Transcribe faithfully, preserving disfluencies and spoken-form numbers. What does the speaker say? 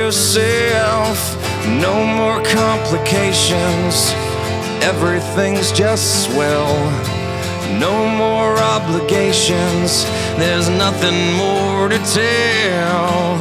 yourself. No more complications, everything's just swell. No more obligations, there's nothing more to tell.